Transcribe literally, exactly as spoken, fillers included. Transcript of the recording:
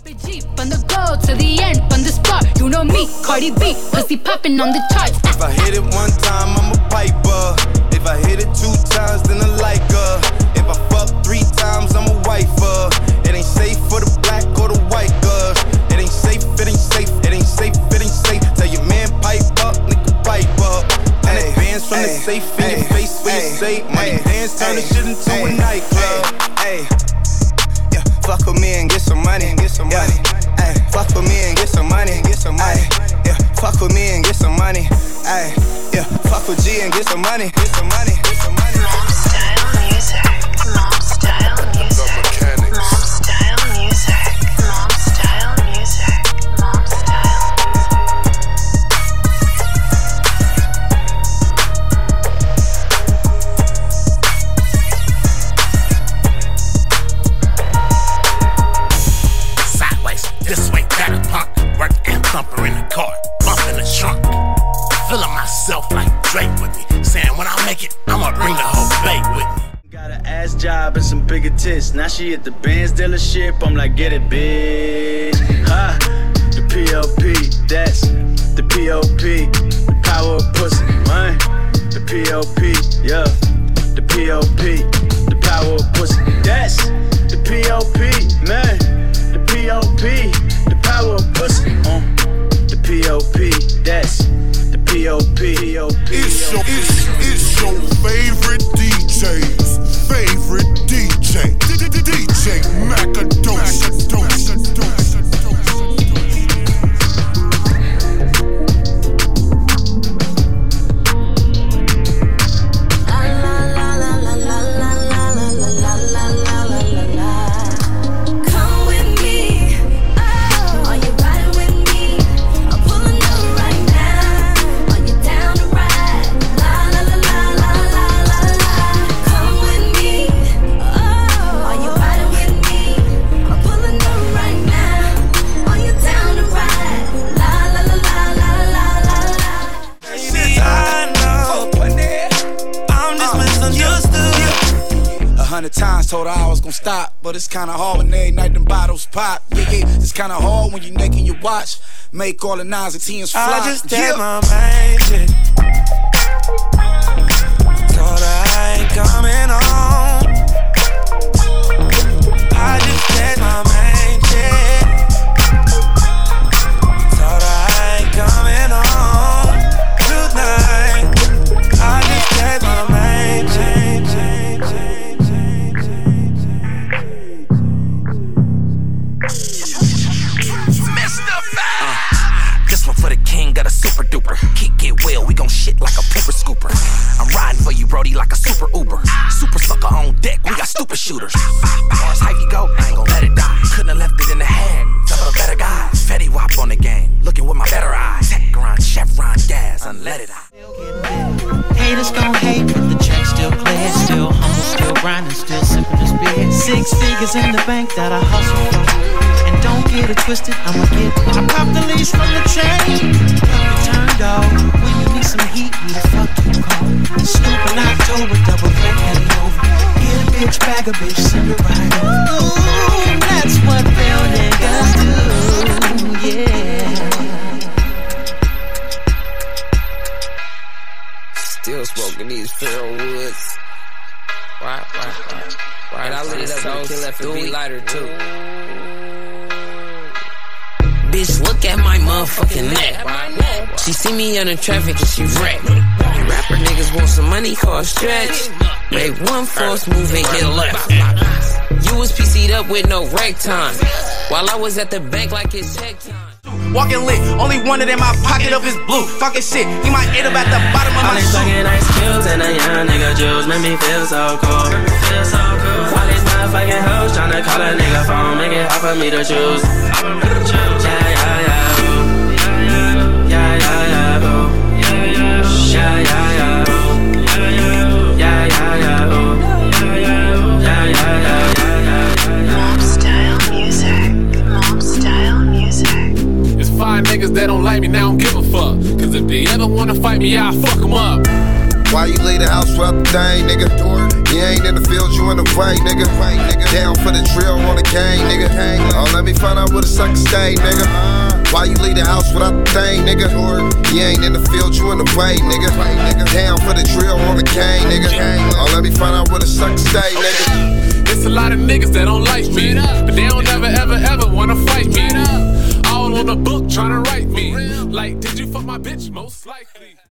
G from the go to the end, from the start. You know me, Cardi B, pussy popping on the charts. If I hit it one time, I'm a piper. If I hit it two times, then I like her. If I fuck three times, I'm a wifer. It ain't safe for the black or the white girl. It ain't safe, it ain't safe, it ain't safe, it ain't safe. Tell your man pipe up, nigga pipe up. Hundred bands from the safe in your face when you say money dance, turn the shit into a nightclub. Hey, yeah, fuck with me and get some money, get some money. Hey, fuck with me and get some money, get some money. Yeah, fuck with me and get some money. Hey, yeah, fuck with G and get some money, get some money, get some money. Mom style music, mom style music, mom style music, mom style music, mom style Sideways, this way, better punk. Work and thumper in the car, bump in the trunk. Feeling myself like Drake with me. Saying when I make it, I'ma bring the whole bay with me. Got an ass job and some bigger tits. Now she at the Benz dealership. I'm like, get it, bitch. Ha, the P O P, that's the P O P. The power of pussy, man. The P O P, yeah. The P O P, the power of pussy. That's the P O P, man. The P O P, the power of pussy. Uh, the P O P, that's the P O P. It's your, it's, it's your favorite D J's favorite D J, D J Macadocious. Times told her I was gonna stop, but it's kinda hard when every night them bottles pop. Yeah, yeah, it's kinda hard when you naked your watch. Make all the nines and tens fly. I just did yeah. my main shit. Told her I ain't coming home. I just did my main shit. Told her I ain't coming home tonight. I just did my main shit. For the king, got a super duper. Kick it well, we gon' shit like a pooper scooper. I'm riding for you, Brody, like a super Uber. Super sucker on deck, we got stupid shooters. Bars, how you go? I ain't gon' let it die. Couldn't have left it in the hands of a better guy. Fetty Wap on the game, looking with my better eyes. Tech around, Chevron gas, unleaded eye. Haters gon' hate, but the check still clear. Still humble, still grinding, still sipping this beer. Six figures in the bank that I hustle from. And don't get it twisted, I'ma get it. I pop the leash from the chain, got me turned off. When you need some heat, who the fuck you call? Snoop in October, double threat, heading over. Get a bitch, bag a bitch, send it right over. Ooh, that's what real niggas do, yeah. Still smoking these feral woods. Right, right, right. Right, I lit it up and kill F and B lighter too. Bitch, look at my motherfucking neck. She see me on the traffic and she wreck. Rapper niggas want some money, call stretch. Make one false move and get left. You was P C'd up with no rec time, while I was at the bank like it's check time. Walking lit, only one in my pocket of his blue. Talking shit, he might hit up at the bottom of my shoe. All these fucking ice cubes and a young nigga juice make me feel so cool. All these motherfucking hoes tryna call a nigga phone, make it hard for me to choose. Yeah, yeah, yeah, ooh. Yeah, yeah, yeah, ooh. Yeah, yeah, yeah, ooh. Yeah, yeah, yeah, ooh. Yeah, yeah, yeah, yeah. Mom style music, mom style music. It's five niggas that don't like me, now I don't give a fuck. Cause if they ever wanna fight me, I'll fuck them up. Why you leave the house for the thing, nigga? You ain't in the field, you in the way, nigga. Down for the drill on the gang, nigga. Oh, let me find out where the sucker stay, nigga. Why you leave the house without the thing, nigga? You ain't in the field, you in the way, nigga. Down for the drill on the gang, nigga. Oh, let me find out where the sucker stay, nigga. It's a lot of niggas that don't like me, but they don't ever, ever, ever wanna fight me. All on the book tryna write me. Like, did you fuck my bitch? Most likely.